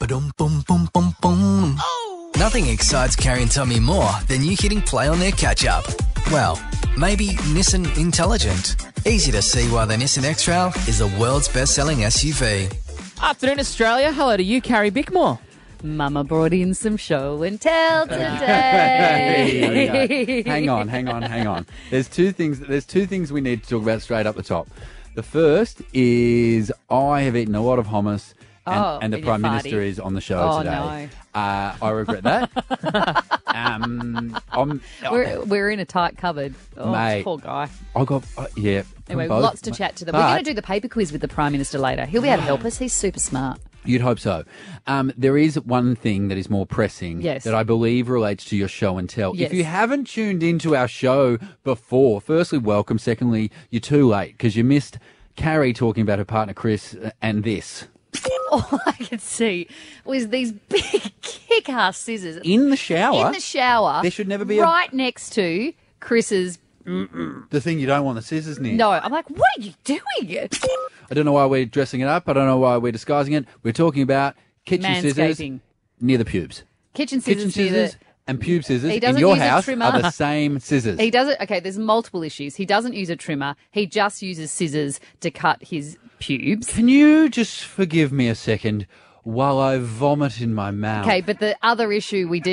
Ba-dum, boom, boom, boom, boom. Nothing excites Carrie and Tommy more than you hitting play on their catch-up. Well, maybe Nissan Intelligent. Easy to see why the Nissan X-Trail is the world's best-selling SUV. Afternoon, Australia. Hello to you, Carrie Bickmore. Mama brought in some show and tell today. Hang on. There's two things we need to talk about straight up the top. The first is I have eaten a lot of hummus and the and Prime you're Minister farty. is on the show today. No. I regret that. We're in a tight cupboard. Oh, Mate. poor guy. I got Anyway, both. lots to chat to them. But- We're going to do the paper quiz with the Prime Minister later. He'll be able to help us. He's super smart. You'd hope so. There is one thing that is more pressing Yes. that I believe relates to your show and tell. Yes. If you haven't tuned into our show before, firstly, welcome. Secondly, you're too late because you missed Carrie talking about her partner Chris and this. All I could see was these big kick-ass scissors In the shower, in the shower. there should never be right next to Chris's. the thing you don't want the scissors near. No, I'm like, what are you doing? I don't know why we're dressing it up. I don't know why we're disguising it. We're talking about kitchen scissors Manscaping. near the pubes. Kitchen Kitchen scissors. near the- scissors and pube scissors He in doesn't your use a house trimmer. are the same scissors. He doesn't. Okay, there's multiple issues. He doesn't use a trimmer. He just uses scissors to cut his pubes. Can you just forgive me a second while I vomit in my mouth? Okay, but the other issue we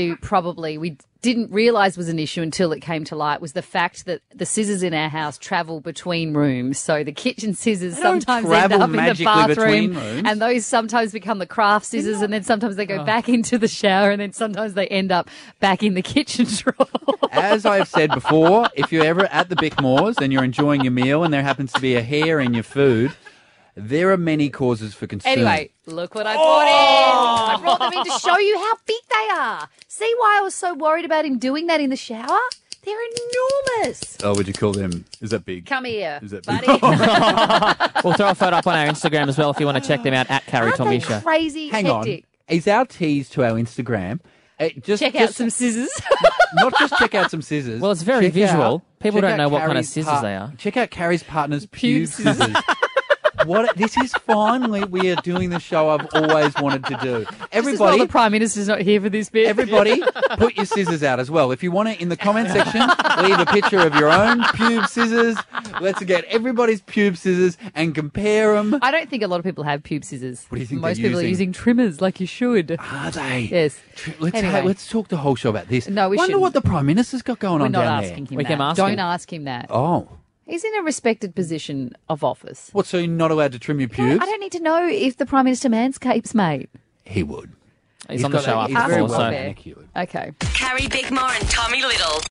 didn't realise was an issue until it came to light was the fact that the scissors in our house travel between rooms. So the kitchen scissors They don't sometimes end travel up in the magically bathroom, between rooms. and those sometimes become the craft scissors, and then sometimes they go back into the shower, and then sometimes they end up back in the kitchen drawer. As I have said before, if you're ever at the Bickmores and you're enjoying your meal and there happens to be a hair in your food, there are many causes for concern. Anyway, look what I brought in. I brought them in to show you how big they are. See why I was so worried about him doing that in the shower? They're enormous. Oh, would you call them? Is that big? Come here, Is that big? buddy. We'll throw a photo up on our Instagram as well if you want to check them out at Carrie Aren't they Tomisha. crazy Hang hectic? on. Is our tease to our Instagram? Check out some scissors. Not just check out some scissors. Well, it's very check visual. People check don't out know what kind of Carrie's scissors they are. Check out Carrie's partner's Pube pube scissors. This is finally we are doing the show I've always wanted to do. This is why Everybody, the Prime Minister's not here for this bit. everybody, put your scissors out as well. If you want to, in the comment section, leave a picture of your own pube scissors. Let's get everybody's pube scissors and compare them. I don't think a lot of people have pube scissors. What do you think Most they're people are using trimmers like you should. Are they? Yes. Anyway. Let's talk the whole show about this. No, we Wonder shouldn't. what the Prime Minister's got going We're on not down asking there. him We that. can ask Don't him. ask him that. Oh. He's in a respected position of office. What, so you're not allowed to trim your I pubes? don't need to know if the Prime Minister manscapes, mate. He would. He's on the show He's after very 4, well so... manicured. Okay. Carrie Bickmore and Tommy Little.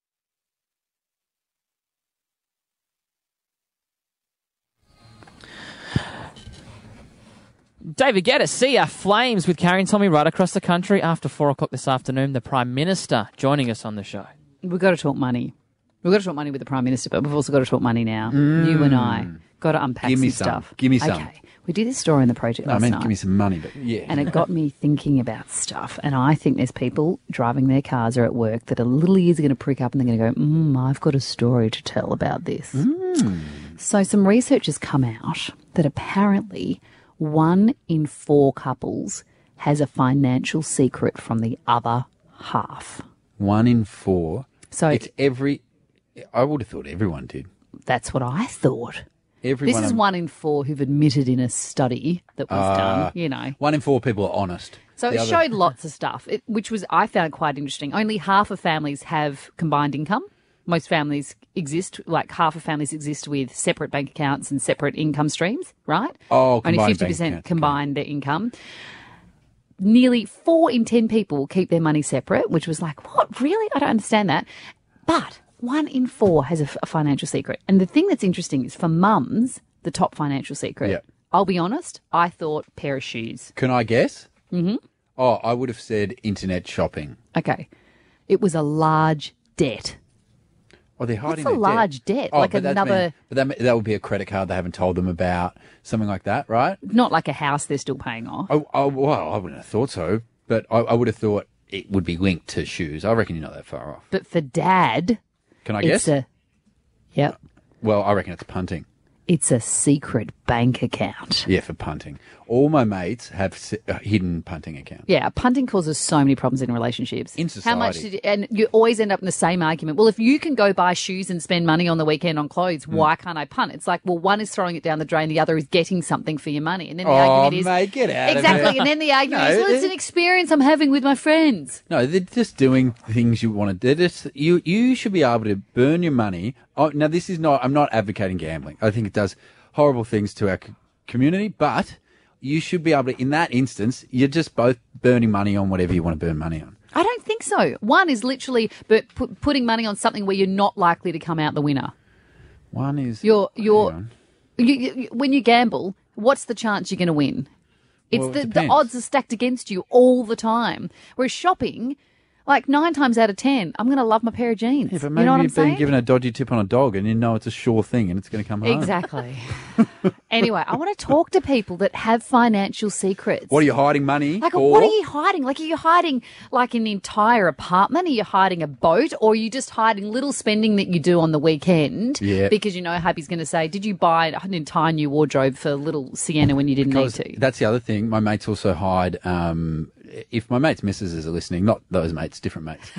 David Geddes, see ya. Flames with Carrie and Tommy right across the country after 4 o'clock this afternoon. The Prime Minister joining us on the show. We've got to talk money. We've got to talk money with the Prime Minister, but we've also got to talk money now. You and I got to unpack Give me some some. stuff. Give me some. Okay. We did this story in the project I last meant night. give me some money, but yeah. And it got me thinking about stuff. And I think there's people driving their cars or at work that a little ears are going to prick up and they're going to go, I've got a story to tell about this. So some research has come out that apparently 1 in 4 couples has a financial secret from the other half. 1 in 4. So It's every... I would have thought everyone did. that's what I thought. Everyone. This is 1 in 4 who've admitted in a study that was done, you know. 1 in 4 people are honest. So The it other- showed lots of stuff, which was I found quite interesting. Only half of families have combined income. Most families exist, like half of families exist with separate bank accounts and separate income streams, right? Oh, Only combined 50% bank accounts, combine their income. Nearly 4 in 10 people keep their money separate, which was like, what, really? I don't understand that. But 1 in 4 has a financial secret. And the thing that's interesting is for mums, the top financial secret, Yep. I'll be honest, I thought pair of shoes. Can I guess? Mm-hmm. Oh, I would have said internet shopping. Okay. It was a large debt. Oh, they're hiding What's a their large debt? Oh, Like but that's another- that would be a credit card they haven't told them about, something like that, right? Not like a house they're still paying off. Well, I wouldn't have thought so, but I would have thought it would be linked to shoes. I reckon you're not that far off. But for Dad, Can I guess? Yep. Well, I reckon it's punting. It's a secret bank account. Yeah, for punting. All my mates have hidden punting accounts. Yeah, punting causes so many problems in relationships. In How much society. and you always end up in the same argument. Well, if you can go buy shoes and spend money on the weekend on clothes, why can't I punt? It's like, well, one is throwing it down the drain, the other is getting something for your money. And then the argument is... mate, get out of Exactly, it. and then the argument is, No, well, it's an experience I'm having with my friends. No, they're just doing things you want to do. You should be able to burn your money. Oh, now, this is not... I'm not advocating gambling. I think it does horrible things to our community, but you should be able to, in that instance, you're just both burning money on whatever you want to burn money on. I don't think so. One is literally putting money on something where you're not likely to come out the winner. One is... You Hang on. when you gamble, what's the chance you're going to win? It's Well, it the depends. odds are stacked against you all the time. Whereas shopping, like 9 times out of 10, I'm going to love my pair of jeans. Yeah, but you maybe know what I'm you've been saying? given a dodgy tip on a dog and you know it's a sure thing and it's going to come home. Exactly. Anyway, I want to talk to people that have financial secrets. What are you hiding money Like, for? what are you hiding? Like, are you hiding like an entire apartment? Are you hiding a boat? Or are you just hiding little spending that you do on the weekend? Yeah. Because you know hubby's going to say, did you buy an entire new wardrobe for little Sienna when you didn't Because need to? that's the other thing. My mates also hide. If my mates' missuses are listening, not those mates, different mates.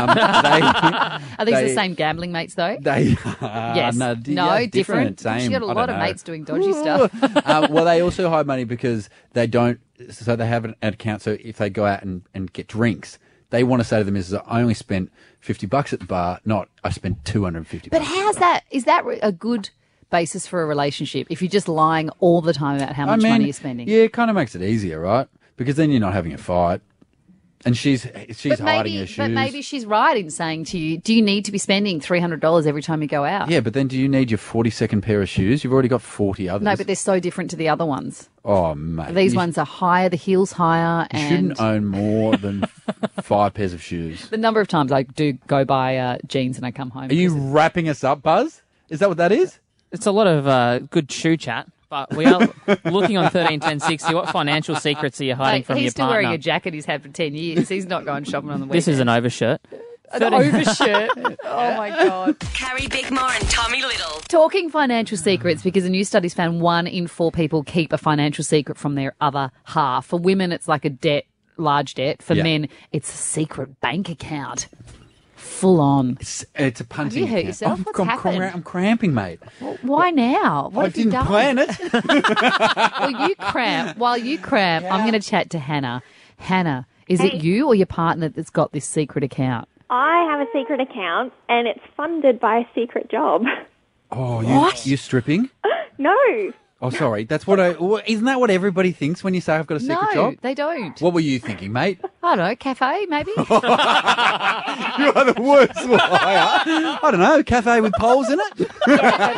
Are these they- the same gambling mates, though? They Yes. no, No, different. Same. She's got a I lot don't of know. mates doing dodgy stuff. Well, they also hide money because they don't. So they have an account. So if they go out and get drinks, they want to say to the missus, "I only spent $50 at the bar. Not I spent $250." But how's that? Is that a good basis for a relationship if you're just lying all the time about how much money you're spending? Yeah, it kind of makes it easier, right? Because then you're not having a fight, and she's hiding her shoes. But maybe she's right in saying to you, do you need to be spending $300 every time you go out? Yeah, but then do you need your 42nd pair of shoes? You've already got 40 others. No, but they're so different to the other ones. Oh, mate. These you ones are higher, the heel's higher, You and shouldn't own more than 5 pairs of shoes. the number of times I do go buy jeans and I come home. Are you wrapping us up, Buzz? Is that what that is? It's a lot of good shoe chat, but we are looking on 131060. What financial secrets are you hiding Mate, from he's your still partner? wearing a jacket he's had for 10 years. He's not going shopping on the weekend. This is an overshirt. an overshirt. Oh, my God. Carrie Bickmore and Tommy Little. Talking financial secrets, because a new study's found 1 in 4 people keep a financial secret from their other half. For women, it's like a debt, large debt. For Yeah. men, it's a secret bank account. Full on. It's a punting. Have you hurt account. yourself? I'm, What's I'm, happened? I'm cramping, mate. Why now? What I have you didn't done? plan it. Well, you cramp. While you cramp, I'm going to chat to Hannah. Hannah, is it you or your partner that's got this secret account? I have a secret account, and it's funded by a secret job. Oh, What? you're stripping? No, Oh, sorry. That's what isn't that what everybody thinks when you say I've got a secret No, job? they don't. What were you thinking, mate? I don't know, cafe maybe? You are the worst liar. I don't know, cafe with poles in it? no.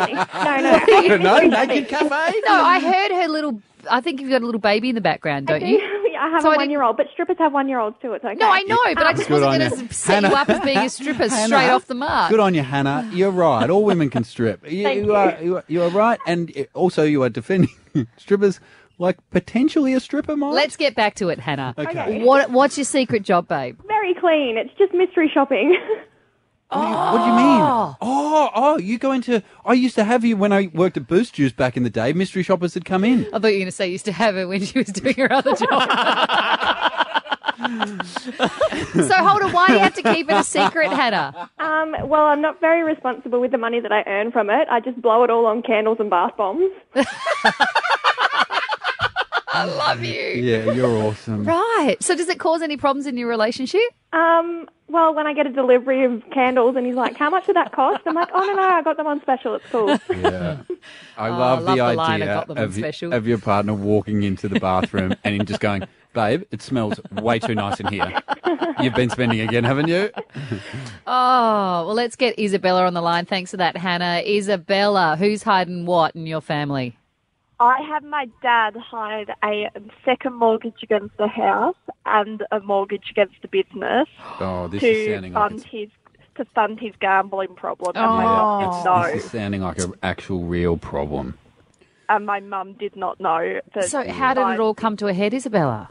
I don't know, naked cafe? No, I heard her little. I think you've got a little baby in the background, don't you? I have So a I didn't- 1-year-old, but strippers have 1-year-olds too. It's okay. No, I know, but I just Good wasn't on going you. to set you Hannah. up as being a stripper straight Hannah, off the mark. Good on you, Hannah. You're right. All women can strip. Thank You are right, and also you are defending strippers like potentially a stripper might. Let's get back to it, Hannah. Okay. What's your secret job, babe? Very clean. It's just mystery shopping. What do you mean? Oh, you go into... I used to have you when I worked at Boost Juice back in the day. Mystery shoppers would come in. I thought you were going to say you used to have her when she was doing her other job. So hold on, why do you have to keep it a secret, Hannah? Well, I'm not very responsible with the money that I earn from it. I just blow it all on candles and bath bombs. I love you. Yeah, you're awesome. Right. So does it cause any problems in your relationship? Well, when I get a delivery of candles and he's like, how much did that cost? I'm like, oh, no, I got them on special. It's cool. Yeah. I love love the the line, "I idea got them on of, special." of your partner walking into the bathroom and him just going, babe, it smells way too nice in here. You've been spending again, haven't you? Oh, well, let's get Isabella on the line. Thanks for that, Hannah. Isabella, who's hiding what in your family? I had my dad hide a second mortgage against the house and a mortgage against the business Oh, this is to sounding like fund his gambling problem. And my Oh. mum didn't know. this is sounding like an actual real problem. And my mum did not know. So how did it all come to a head, Isabella?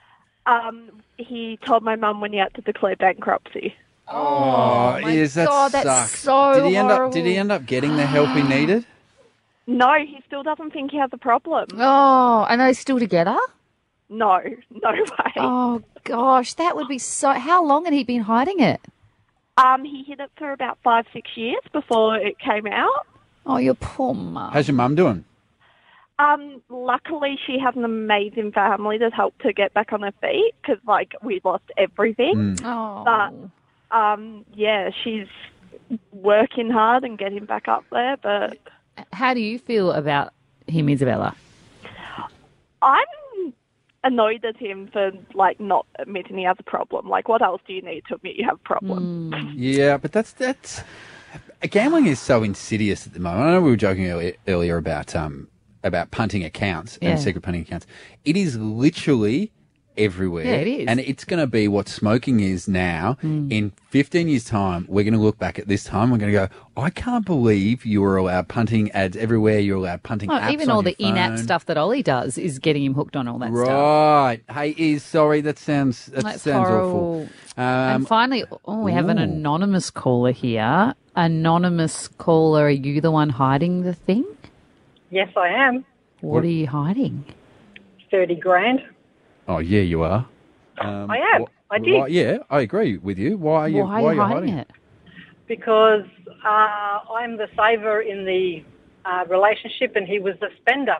He told my mum when he had to declare bankruptcy. Oh, my yes, that God, that's sucks. so Did he horrible. end up getting the help he needed? No, he still doesn't think he has a problem. Oh, and are they still together? No way. Oh, gosh, that would be so... How long had he been hiding it? He hid it for about 5-6 years before it came out. Oh, your poor mum. How's your mum doing? Luckily, she has an amazing family that's helped her get back on her feet because, like, we lost everything. Oh. But, yeah, she's working hard and getting back up there. But How do you feel about him, Isabella? I'm annoyed at him for, like, not admitting he has a problem. Like, what else do you need to admit you have a problem? Yeah, but that's gambling is so insidious at the moment. I know we were joking earlier about punting accounts and secret punting accounts. It is literally everywhere. Yeah, it is. And it's going to be what smoking is now. In 15 years' time, we're going to look back at this time. We're going to go, I can't believe you were allowed punting ads everywhere. You're allowed punting apps Even on all your the in-app phone. stuff that Ollie does is getting him hooked on all that stuff. Right. Hey, sorry, that sounds That's awful. horrible. And finally, we have an anonymous caller here. Anonymous caller, are you the one hiding the thing? Yes, I am. What are you hiding? 30 grand. Oh, yeah, you are. I am. I did. Yeah, I agree with you. Why are you hiding it? Because I'm the saver in the relationship and he was the spender.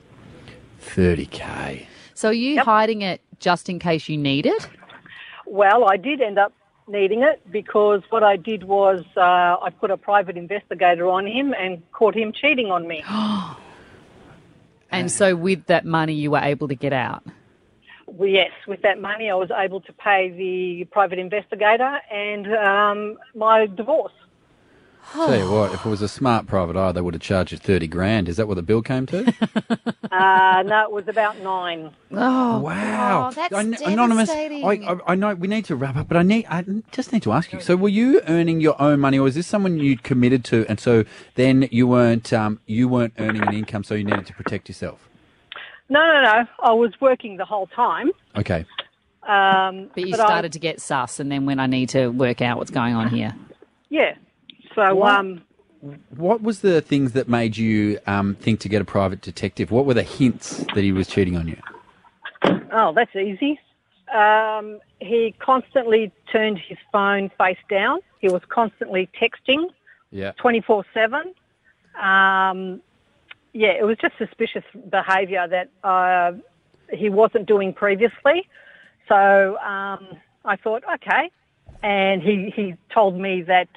30K. So are you hiding it just in case you need it? Well, I did end up needing it because what I did was I put a private investigator on him and caught him cheating on me. And so with that money you were able to get out? Well, yes, with that money I was able to pay the private investigator and my divorce. Tell you what, if it was a smart private eye, they would have charged you 30 grand. Is that what the bill came to? No, it was about 9. Oh, Wow. Oh, that's Anonymous, devastating. I know we need to wrap up, but I just need to ask you. So were you earning your own money, or was this someone you committed to, and so then you weren't earning an income, so you needed to protect yourself? No. I was working the whole time. Okay. But you started to get sus, and then when I need to work out what's going on here. Yeah. So, What was the things that made you think to get a private detective? What were the hints that he was cheating on you? oh, that's easy. He constantly turned his phone face down. He was constantly texting. Yeah. 24/7. It was just suspicious behaviour that he wasn't doing previously. So I thought, okay. And he told me that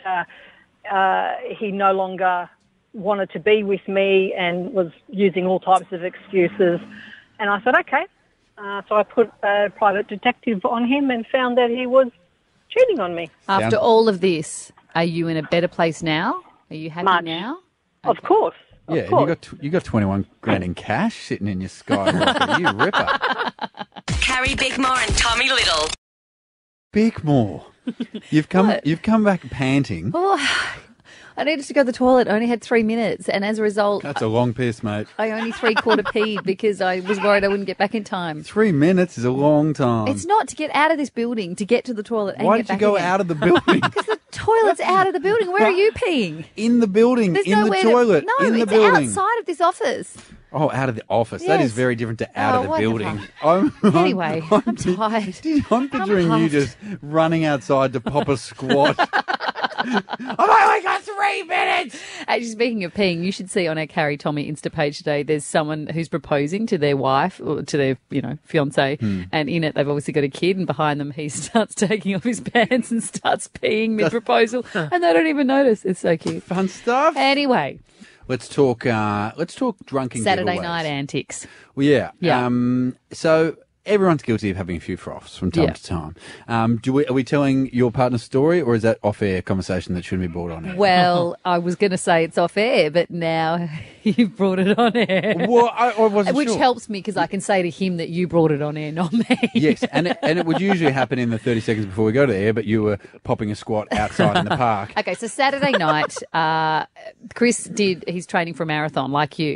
he no longer wanted to be with me and was using all types of excuses. And I thought, okay. So I put a private detective on him and found that he was cheating on me. After all of this, are you in a better place now? Are you happy Much. now? Of course. Yeah, and you got 21 grand in cash sitting in your Skywalker. You ripper. Carrie Bickmore and Tommy Little. Bickmore. You've come back panting. Oh, I needed to go to the toilet. I only had 3 minutes, and as a result, That's a long piss, mate. I only 3/4 peed because I was worried I wouldn't get back in time. 3 minutes is a long time. It's not to get out of this building, to get to the toilet and Why get did you back go again. out of the building? The toilet's out of the building. Where are you peeing? In the building, There's in the nowhere toilet, no, in the it's building. outside of this office. Oh, out of the office. That is Yes. very different to out Oh, of the whatever. building. Anyway, I'm tired. I'm picturing you puffed. just running outside to pop a squat. I've only got 3 minutes. Actually, speaking of peeing, you should see on our Carrie Tommy Insta page today, there's someone who's proposing to their wife or to their, fiance, and in it they've obviously got a kid, and behind them he starts taking off his pants and starts peeing mid-proposal, and they don't even notice. It's so cute. Fun stuff. Anyway, Let's talk drunken Saturday giveaways. night antics. Well, yeah. Yeah. So everyone's guilty of having a few froths from time to time. Are we telling your partner's story, or is that off-air conversation that shouldn't be brought on air? Well, I was going to say it's off air, but now you've brought it on air. Well, I wasn't Which sure. helps me because I can say to him that you brought it on air, not me. Yes, and it would usually happen in the 30 seconds before we go to the air, but you were popping a squat outside in the park. Okay, so Saturday night, Chris did his training for a marathon like you,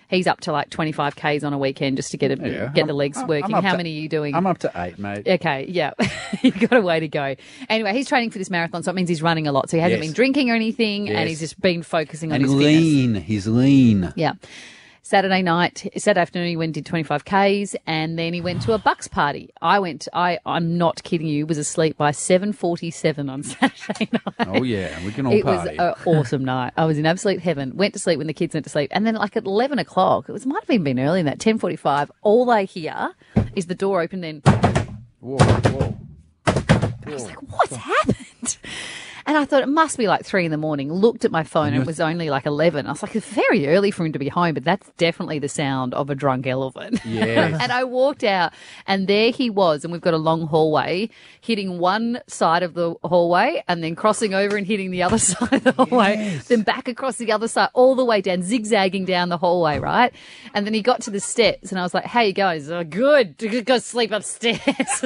He's up to like 25 Ks on a weekend just to get the legs working. How many are you doing? I'm up to 8, mate. Okay, yeah. You've got a way to go. Anyway, he's training for this marathon, so it means he's running a lot. So he hasn't been drinking or anything, and he's just been focusing on his fitness. He's lean. Yeah. Saturday afternoon, he went and did 25 Ks, and then he went to a Bucks party. I'm not kidding you, was asleep by 7:47 on Saturday night. Oh, yeah, we can all party. It was an awesome night. I was in absolute heaven. Went to sleep when the kids went to sleep. And then like at 11 o'clock, might have even been early in that, 10:45, all I hear is the door open, then Whoa. I was like, what's happened? And I thought it must be like 3 a.m. Looked at my phone and it was only like 11. I was like, it's very early for him to be home, but that's definitely the sound of a drunk elephant. Yes. And I walked out and there he was, and we've got a long hallway, hitting one side of the hallway and then crossing over and hitting the other side of the hallway, then back across the other side, all the way down, zigzagging down the hallway, right? And then he got to the steps and I was like, how you going? He's like, good, go sleep upstairs.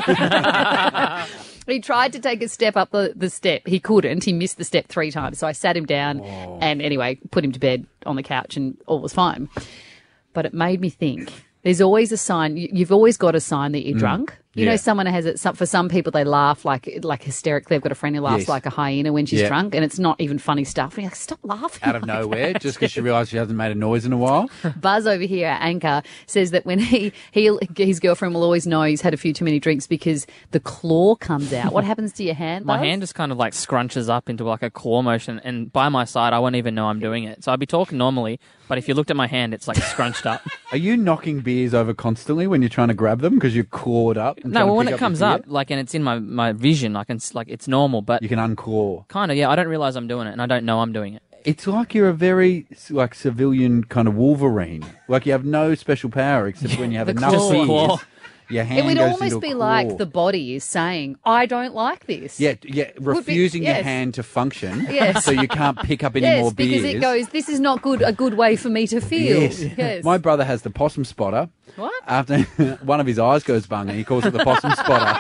He tried to take a step up the step. He couldn't. He missed the step 3 times. So I sat him down and anyway, put him to bed on the couch and all was fine. But it made me think, there's always a sign. You've always got a sign that you're drunk. You know, someone has it. For some people, they laugh like hysterically. I've got a friend who laughs like a hyena when she's drunk, and it's not even funny stuff. And you're like, stop laughing. Out of nowhere, just because she realised she hasn't made a noise in a while. Buzz over here at Anchor says that when his girlfriend will always know he's had a few too many drinks because the claw comes out. What happens to your hand, Buzz? My hand just kind of like scrunches up into like a claw motion, and by my side, I won't even know I'm doing it. So I'd be talking normally, but if you looked at my hand, it's like scrunched up. Are you knocking beers over constantly when you're trying to grab them because you're clawed up? No, well, when it comes up, like, and it's in my vision, I can, like, it's normal, but you can unclaw. Kind of, yeah. I don't realise I'm doing it, and I don't know I'm doing it. It's like you're a very like civilian kind of Wolverine. Like you have no special power except when you have enough beers. Your hand it would goes almost into a be claw. like the body is saying, I don't like this. Yeah, refusing your hand to function. Yes. So you can't pick up any more beers. Yes, because it goes, this is not a good way for me to feel. Yes. My brother has the possum spotter. What? After one of his eyes goes bung and he calls it the possum spotter.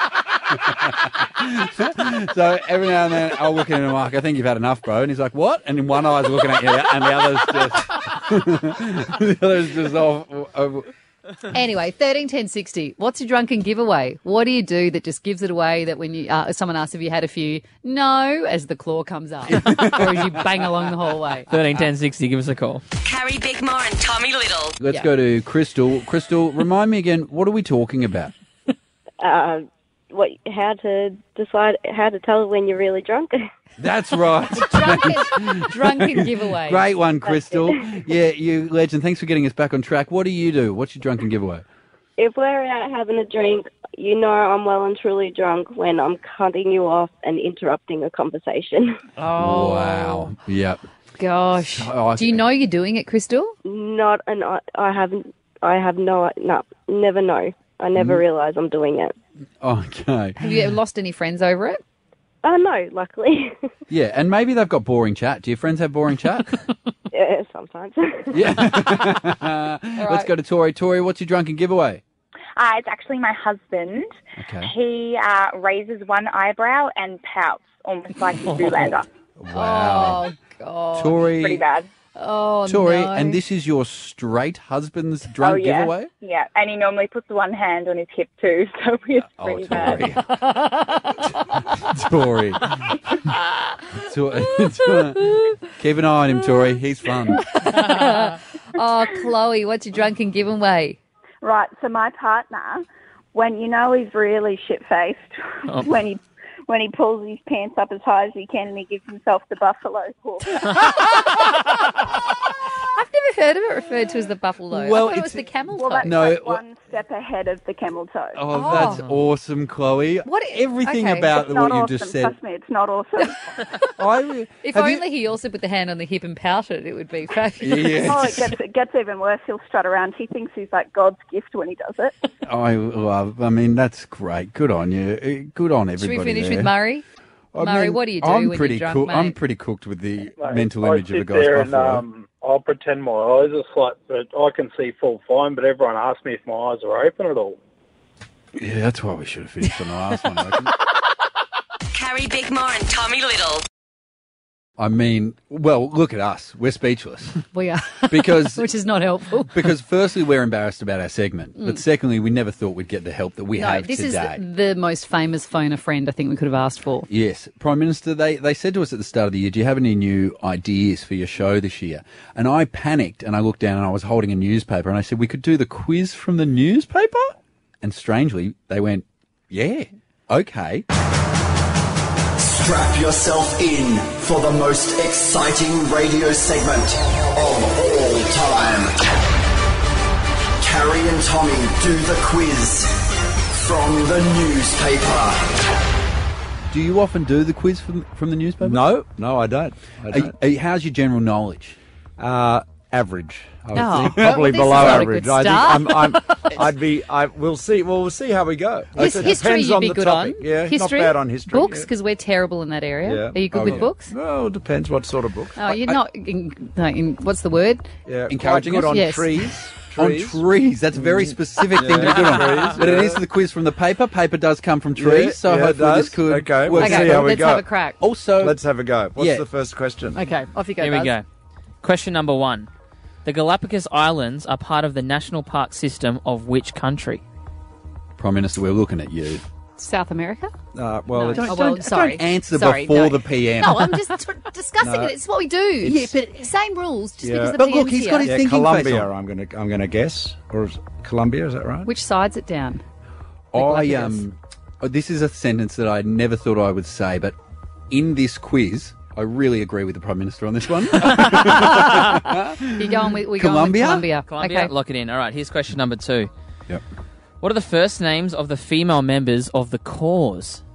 So every now and then I'll look at him and I'm like, I think you've had enough, bro. And he's like, what? And then one eye's looking at you and the other's just off. Anyway, 131060. What's your drunken giveaway? What do you do that just gives it away that when you someone asks if you had a few, no, as the claw comes up, or as you bang along the hallway? 131060. Give us a call. Carrie Bickmore and Tommy Little. Let's go to Crystal. Crystal, remind me again, what are we talking about? How to decide how to tell when you're really drunk. That's right. Drunken giveaway. Great one, Crystal. Yeah, you legend. Thanks for getting us back on track. What do you do? What's your drunken giveaway? If we're out having a drink, you know I'm well and truly drunk when I'm cutting you off and interrupting a conversation. Oh. Wow. Yep. Gosh. Do you know you're doing it, Crystal? Not, and I have never know. I never realise I'm doing it. Okay. Have you ever lost any friends over it? No, luckily. Yeah, and maybe they've got boring chat. Do your friends have boring chat? Yeah, sometimes. Yeah. Let's go to Tori. Tori, what's your drunken giveaway? It's actually my husband. Okay. He raises one eyebrow and pouts, almost like Zoolander. Wow. Oh, God. Tori. Pretty bad. Oh, Tori, no. and this is your straight husband's drunk yeah. giveaway? Yeah, and he normally puts one hand on his hip too, so it's pretty bad. Tori. Keep an eye on him, Tori. He's fun. Oh, Chloe, what's your drunken giveaway? Right, so my partner, when you know he's really shit-faced, when he pulls his pants up as high as he can and he gives himself the buffalo paw. I've never heard of it referred to as the buffalo. Well, I thought it was the camel toe. Well, that's like one step ahead of the camel toe. Oh, that's awesome, Chloe. Everything about it's what not you awesome. just said. Trust me, it's not awesome. If only he also put the hand on the hip and pouted, it would be fabulous. Yes. Oh, it gets even worse. He'll strut around. He thinks he's like God's gift when he does it. I mean, that's great. Good on you. Good on everybody. Should we finish there. with Murray? Murray, what do you do when you're drunk, mate? I'm pretty cooked with the mental I image of a sit guy's there buffalo. and I'll pretend my eyes are slit, but I can see full fine, but everyone asks me if my eyes are open at all. Yeah, that's why we should have finished on the last one, I reckon. Carrie Bickmore and Tommy Little. I mean, well, look at us. We're speechless. We are. Because Which is not helpful. Because firstly, we're embarrassed about our segment. But secondly, we never thought we'd get the help that we have this today. is the most famous phone a friend I think we could have asked for. Yes. Prime Minister, they said to us at the start of the year, do you have any new ideas for your show this year? And I panicked and I looked down and I was holding a newspaper and I said, we could do the quiz from the newspaper? And strangely, they went, yeah, okay. Strap yourself in for the most exciting radio segment of all time. Carrie and Tommy do the quiz from the newspaper. Do you often do the quiz from the newspaper? No, I don't. How's your general knowledge? Average. I would Oh. think probably Well, below this is not a average. good I start. think we'll see. Well, we'll see how we go. It History depends you'd on be the good topic. on. Yeah, history, not bad on history. Books, yeah. because we're terrible in that area. Yeah. Are you good with books? Well, it depends what sort of book. Oh, you're not in what's the word? Yeah, Encouraging quite good us? on Yes. trees. On trees. That's a very specific thing to be good on. trees, But it yeah. is the quiz from the paper. Paper does come from trees, Yeah, so yeah, it hopefully this does. could Okay, work we'll see Okay, how we let's go. have a crack. Also, Let's have a go. What's Yeah. the first question? Okay, off you go. Here we Buzz. go. Question number 1. The Galapagos Islands are part of the national park system of which country? Prime Minister, we're looking at you. South America? Well, No. it's, Oh, well, sorry. Don't answer Sorry, before no. the PM. No, I'm just discussing No. it. It's what we do. Yeah, but same rules. Just Yeah. because the But look, PM's he's here. got his thinking face Colombia. on. I'm gonna guess, or is Colombia? Is that right? Which side's it down? This is a sentence that I never thought I would say, but in this quiz, I really agree with the Prime Minister on this one. You're going with Colombia? Colombia. Colombia? Okay. Lock it in. All right, here's question number 2. Yep. What are the first names of the female members of the Cause?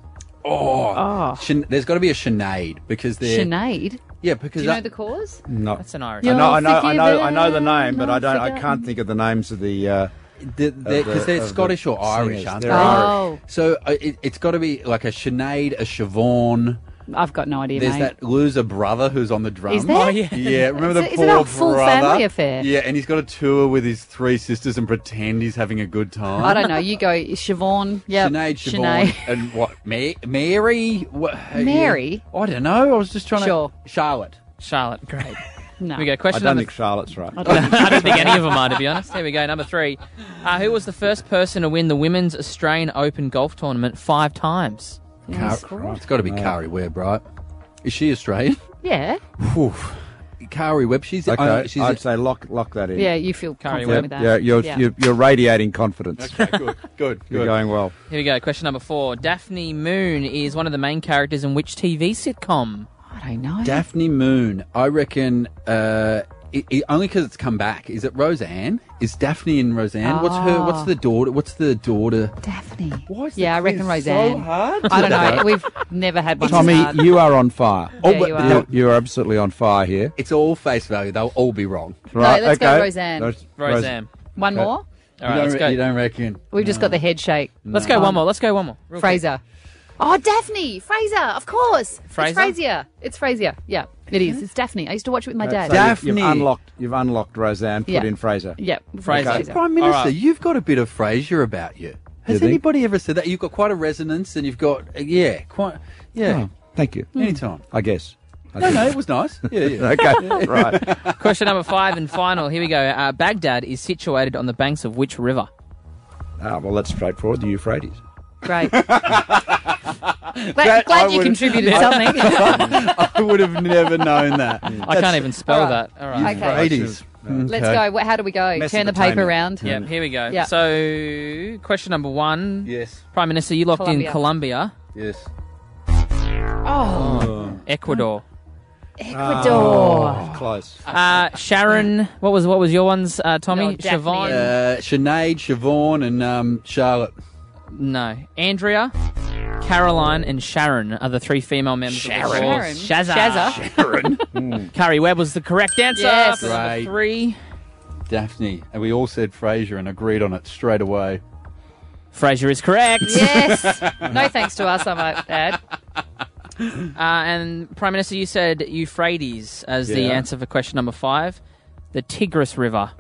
There's got to be a Sinead because they're Sinead. yeah Do because you know the cause? No. That's an Irish. I know You're the name, but I forgiven, can't think of the names of the. because they're of Scottish the or Irish, singers. aren't They're they? Oh, So it's got to be like a Sinead, a Siobhan. I've got no idea, There's mate. that loser brother who's on the drums. Is there? Oh, yeah. Yeah, remember the Is it poor a full brother? family affair? Yeah, and he's got a tour with his 3 sisters and pretend he's having a good time. I don't know. You go, Siobhan. Yeah, Sinead, Siobhan, and what? Mary? What, Mary? I don't know. I was just trying Sure. to. Charlotte. Charlotte, great. No. Here we go. I Question don't number think Charlotte's right. I don't think any of them are, to be honest. Here we go. Number 3. Who was the first person to win the Women's Australian Open golf tournament 5 times? Yes. It's got to be Kari Webb, right? Is she Australian? Yeah. Whew. Kari Webb. She's Okay, she's I'd say lock that in. Yeah, you feel Carry confident Webb. with that. Yeah, you're radiating confidence. okay. Good. You're going well. Here we go. Question number 4. Daphne Moon is one of the main characters in which TV sitcom? I don't know. Daphne Moon. I reckon. Only because it's come back. Is it Roseanne? Is Daphne in Roseanne? What's the daughter? What's the daughter? Daphne. Why is the Yeah, I quiz reckon Roseanne. So hard I don't know. today? We've never had one. Tommy, this hard. you are on fire. Yeah, you are. You're absolutely on fire here. It's all face value. They'll all be wrong. Right? let's go okay. Roseanne. Roseanne. One Okay. more. All right, let's go. You don't reckon? We've just got the head shake. Let's go one more. Let's go one more. Real quick. Fraser. Oh, Daphne. Fraser, of course. Fraser? It's Frasier. It's Frasier. Yeah, it is. It's Daphne. I used to watch it with my dad. So Daphne. You've unlocked Roseanne. Put Yeah. in Fraser. Yeah, Fraser. Fraser. Prime Minister, All right. you've got a bit of Frasier about you. Has think? anybody ever said that? You've got quite a resonance, and you've got quite. Oh, thank you. Anytime. I guess. No, it was nice. Yeah. Okay, right. Question number 5 and final. Here we go. Baghdad is situated on the banks of which river? Well, that's straightforward. The Euphrates. Great. glad you contributed something. I would have never known that. I can't even spell All right. that. All right. Okay. Ladies. Let's go. How do we go? Turn the paper around. Yep, here we go. Yeah. So, question number 1. Yes. Prime Minister, you locked in Colombia. Colombia. Yes. Oh, Ecuador. Ecuador. Close. Sharon, what was your ones, Tommy? No, Daphne. Siobhan? Sinead, Siobhan, and Charlotte. No. Andrea, Caroline, and Sharon are the 3 female members of the Sharon? Cause. Shazza. Kari Webb was the correct answer Yes. for number Right. 3. Daphne. And we all said Frasier and agreed on it straight away. Fraser is correct. Yes. No thanks to us, I might add. And Prime Minister, you said Euphrates as the Yeah. answer for question number 5. The Tigris River.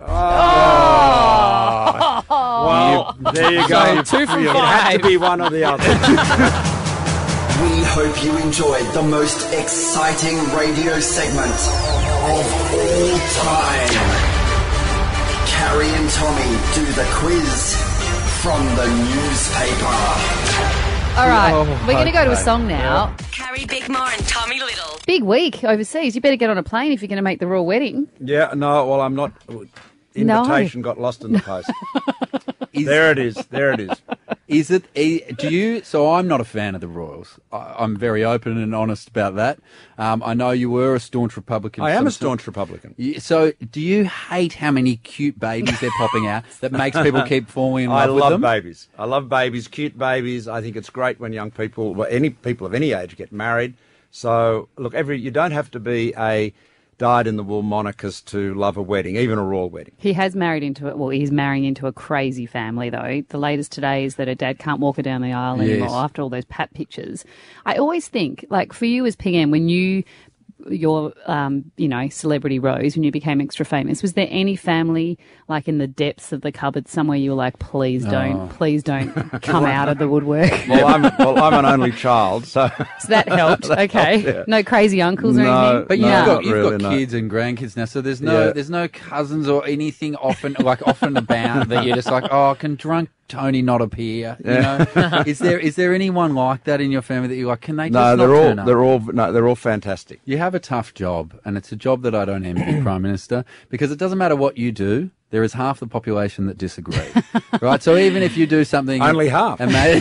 Well, there you go. So 2 from It had 5. to be one or the other. We hope you enjoyed the most exciting radio segment of all time. Carrie and Tommy do the quiz from the newspaper. All right, we're going to go to a song now. Carrie Bickmore and Tommy Little. Big week overseas. You better get on a plane if you're going to make the royal wedding. Yeah, no, well, I'm not. Invitation got lost in the post. There it is. There it is. Is it? Do you? So I'm not a fan of the Royals. I'm very open and honest about that. I know you were a staunch Republican. I am a staunch Republican. So do you hate how many cute babies they're popping out that makes people keep falling in love with them? I love babies. I love babies, cute babies. I think it's great when young people, well, any people of any age, get married. So look, you don't have to be a dyed-in-the-wool monarchist to love a wedding, even a royal wedding. He has married into it. Well, he's marrying into a crazy family, though. The latest today is that her dad can't walk her down the aisle anymore after all those pat pictures. I always think, like, for you as PM, when your celebrity rose, when you became extra famous, was there any family, like, in the depths of the cupboard somewhere you were like, please don't come out of the woodwork? Well, I'm an only child, so that helped. Okay, yeah. No crazy uncles or anything. But you've got kids and grandkids now, so there's no cousins or anything often about that you're just like, oh, can drunk Tony not appear? You know, is there anyone like that in your family that you're like, can they? No, just they're all fantastic. You have a tough job, and it's a job that I don't envy, Prime Minister, because it doesn't matter what you do. There is half the population that disagree, right? So even if you do something, only half, things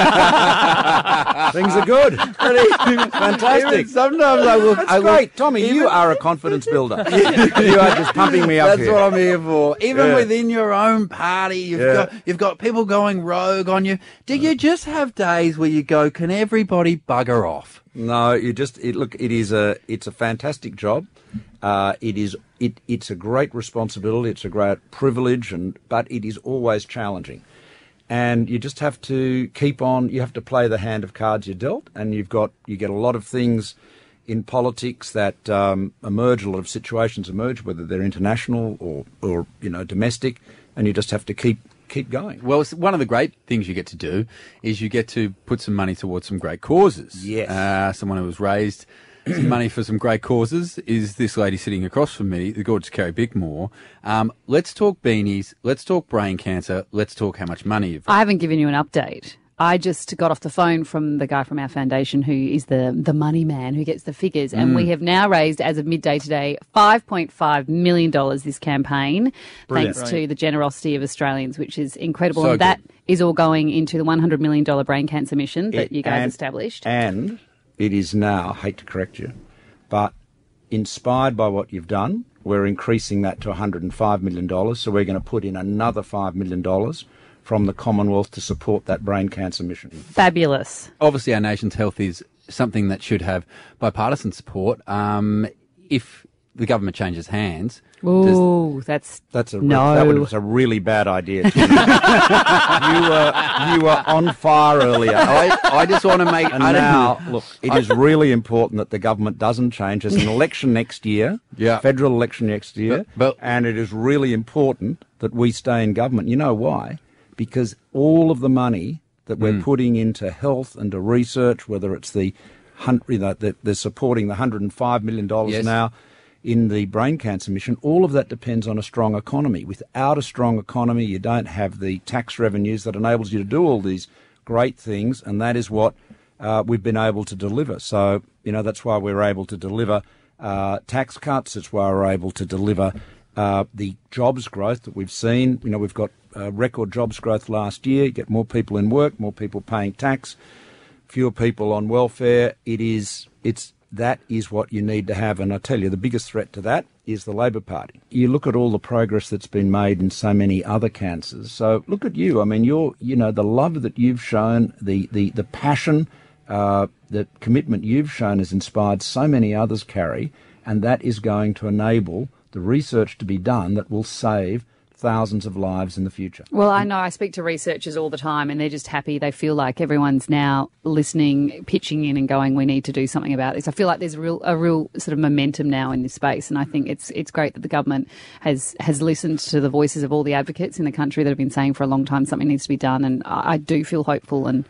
are good, fantastic. Even sometimes I look. That's great, Tommy. You are a confidence builder. You are just pumping me up. That's what I'm here for. Even within your own party, you've got people going rogue on you. Do you just have days where you go, can everybody bugger off? No, it's a fantastic job. It's a great responsibility. It's a great privilege, but it is always challenging. And you just have to keep on. You have to play the hand of cards you're dealt, and you get a lot of things in politics that emerge. A lot of situations emerge, whether they're international or domestic, and you just have to keep going. Well, one of the great things you get to do is you get to put some money towards some great causes. Yes. Someone who has raised some money for some great causes is this lady sitting across from me, the gorgeous Carrie Bickmore. Let's talk beanies. Let's talk brain cancer. Let's talk how much money you've raised. I haven't given you an update. I just got off the phone from the guy from our foundation who is the money man who gets the figures. And we have now raised, as of midday today, $5.5 million this campaign, thanks to the generosity of Australians, which is incredible. So and that is all going into the $100 million brain cancer mission that you guys established. And it is now, I hate to correct you, but inspired by what you've done, we're increasing that to $105 million. So we're going to put in another $5 million from the Commonwealth to support that brain cancer mission. Fabulous. Obviously, our nation's health is something that should have bipartisan support. If the government changes hands... Ooh, that's that was a really bad idea. you were on fire earlier. I just want to make... And now, look, it is really important that the government doesn't change. There's an election next year, federal election next year, and it is really important that we stay in government. You know why? Because all of the money that we're putting into health and to research, whether it's they're supporting the $105 million now in the brain cancer mission, all of that depends on a strong economy. Without a strong economy, you don't have the tax revenues that enables you to do all these great things, and that is what we've been able to deliver. So, that's why we're able to deliver tax cuts. It's why we're able to deliver the jobs growth that we've seen. We've got record jobs growth last year. You get more people in work, more people paying tax, fewer people on welfare. That is what you need to have. And I tell you, the biggest threat to that is the Labor Party. You look at all the progress that's been made in so many other cancers. So look at you. I mean, the love that you've shown, the passion, the commitment you've shown has inspired so many others, Carrie, and that is going to enable the research to be done that will save thousands of lives in the future. Well, I know I speak to researchers all the time and they're just happy. They feel like everyone's now listening, pitching in and going, we need to do something about this. I feel like there's a real sort of momentum now in this space, and I think it's great that the government has listened to the voices of all the advocates in the country that have been saying for a long time something needs to be done, and I do feel hopeful and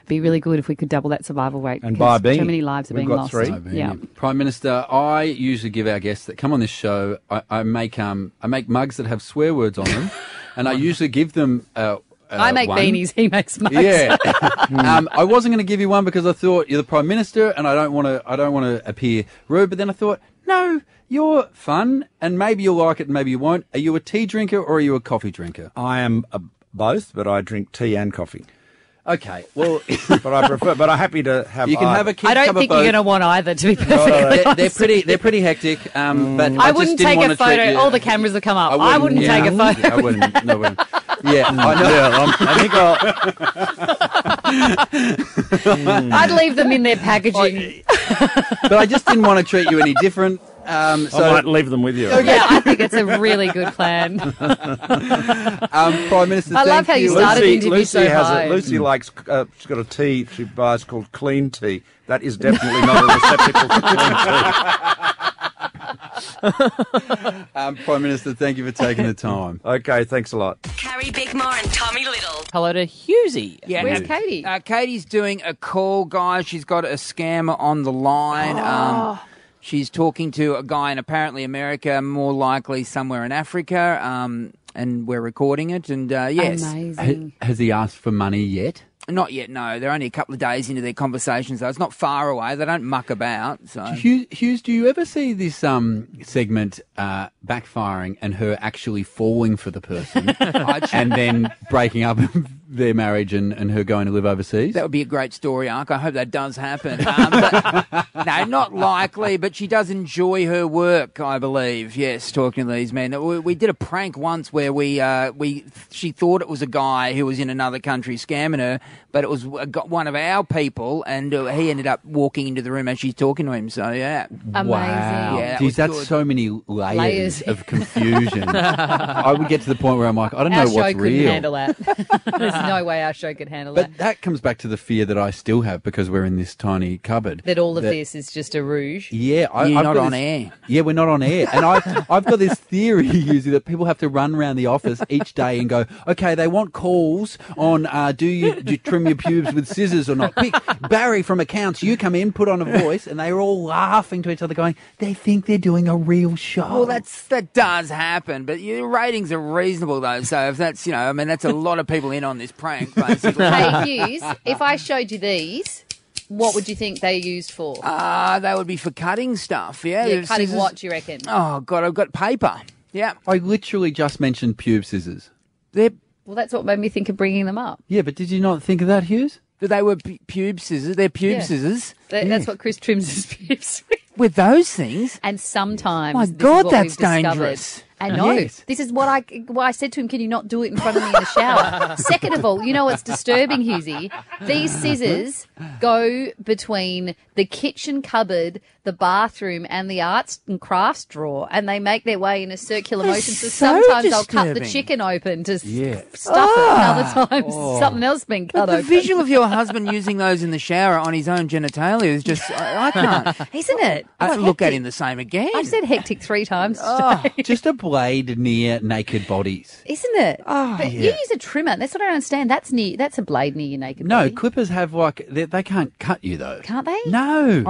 be really good if we could double that survival rate. And buy a because beanie. too many lives are We've being got lost. 3. Yeah. Prime Minister, I usually give our guests that come on this show, I make mugs that have swear words on them, and I usually give them. I make one. beanies. He makes mugs. Yeah. I wasn't going to give you one because I thought you're the Prime Minister, and I don't want to appear rude. But then I thought, no, you're fun, and maybe you'll like it, and maybe you won't. Are you a tea drinker or are you a coffee drinker? I am both, but I drink tea and coffee. Okay, well, but I prefer. But I'm happy to have. You can have a. I don't think you're going to want either. To be perfectly honest. They're pretty hectic. But I wouldn't take a photo. All the cameras will come up. I wouldn't take a photo. Yeah, I wouldn't. No, I wouldn't. Yeah, I know. I think I'll. I'd leave them in their packaging. But I just didn't want to treat you any different. So I might leave them with you. Yeah, I think it's a really good plan. Prime Minister, I love how you started the interview so high. Lucy likes. She's got a tea she buys called clean tea. That is definitely not a receptacle for clean tea. Prime Minister, thank you for taking the time. Okay, thanks a lot. Carrie Bickmore and Tommy Little. Hello to Husey. Yeah, Where's Katie? Katie's doing a call, guys. She's got a scammer on the line. She's talking to a guy in apparently America, more likely somewhere in Africa, and we're recording it. And yes, Amazing. Has he asked for money yet? Not yet. No, they're only a couple of days into their conversations, though. It's not far away. They don't muck about. So, Hughes, do you ever see this segment backfiring and her actually falling for the person and then breaking up their marriage and her going to live overseas? That would be a great story arc. I hope that does happen. But, no, not likely, but she does enjoy her work, I believe. Yes, talking to these men. We did a prank once where she thought it was a guy who was in another country scamming her, but it was one of our people, and he ended up walking into the room as she's talking to him. So, yeah. Amazing. Wow. Yeah, Geez, that's good. so many layers of confusion. I would get to the point where I'm like, I don't know what's real. Our show couldn't handle that. There's no way our show could handle that. But that comes back to the fear that I still have because we're in this tiny cupboard. That all of this is just a rouge. Yeah. You're not on air. Yeah, we're not on air. And I've got this theory, usually, that people have to run around the office each day and go, okay, they want calls on do you trim your pubes with scissors or not? Quick, Barry from accounts, you come in, put on a voice, and they're all laughing to each other going, they think they're doing a real show. Well, that does happen, but your ratings are reasonable, though. So if that's, that's a lot of people in on this prank, basically. Hey, Hughes, if I showed you these, what would you think they're used for? They would be for cutting stuff, yeah. Yeah, cutting Scissors. what, do you reckon? Oh, God, I've got paper. Yeah. I literally just mentioned pube scissors. Well, that's what made me think of bringing them up. Yeah, but did you not think of that, Hughes? They were pube scissors. They're pube scissors. That's what Chris trims his pubes with. With those things? And sometimes, My this God, is what that's we've discovered. dangerous. I know. Yes. This is what I said to him, can you not do it in front of me in the shower? Second of all, you know what's disturbing, Hughesy? These scissors go between the kitchen cupboard, the bathroom, and the arts and crafts drawer, and they make their way in a circular motion. So sometimes I'll cut the chicken open to stuff it, and other times something else being cut But open. the visual of your husband using those in the shower on his own genitalia is just, I can't. Isn't it? I don't look at him the same again. I've said hectic 3 times today. Just a blade near naked bodies. Isn't it? Oh, but you use a trimmer. That's what I don't understand. That's a blade near your naked No, body. clippers have they can't cut you though. Can't they? No.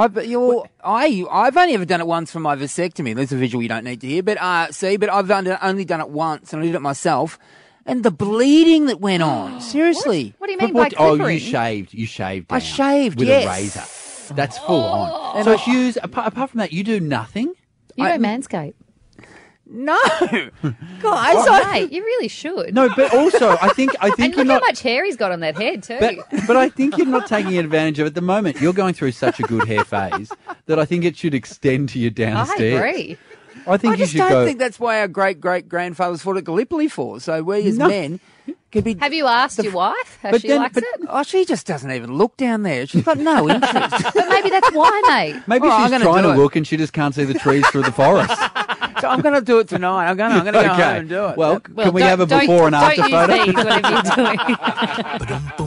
I've only ever done it once for my vasectomy. There's a visual you don't need to hear. But but I've only done it once, and I did it myself. And the bleeding that went on. Seriously. What do you mean by Oh, clippering? you shaved I down shaved, with yes. a razor. That's full on. So Hughes, apart from that, you do nothing? You don't manscape. No. Guys, Oh, mate, you really should. No, but also I think And you're look how not. much hair he's got on that head too. But I think you're not taking advantage of it at the moment. You're going through such a good hair phase that I think it should extend to your downstairs. I agree. I think I you just should don't go. think that's why our great-great-grandfathers fought at Gallipoli for. So we as men could be... Have you asked your wife how but she then- likes but- it? Oh, she just doesn't even look down there. She's got no interest. But maybe that's why, mate. Maybe Well, I'm she's gonna trying do to it. look and she just can't see the trees through the forest. So I'm going to do it tonight. I'm going to go home and do it. Well, can we have a before and after photo? Don't use these, whatever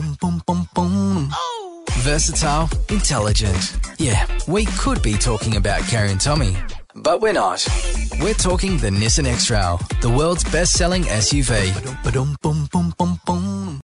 you're doing. Versatile, intelligent. Yeah, we could be talking about Carrie and Tommy, but we're not. We're talking the Nissan X-Trail, the world's best-selling SUV.